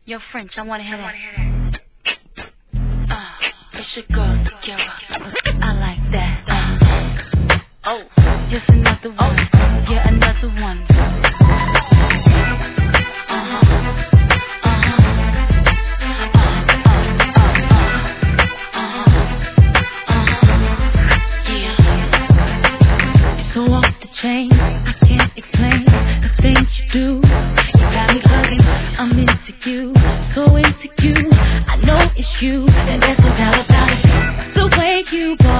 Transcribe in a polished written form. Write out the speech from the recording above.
Yo, French, I wanna hear that. It's your girl, Sakira. I like that. Oh, just another one. Yeah, another one. So off the chain, I can't explain the things you do. You got me hugging, I'm into you, so into you. I know it's you, and there's no doubt about it. The way you walk.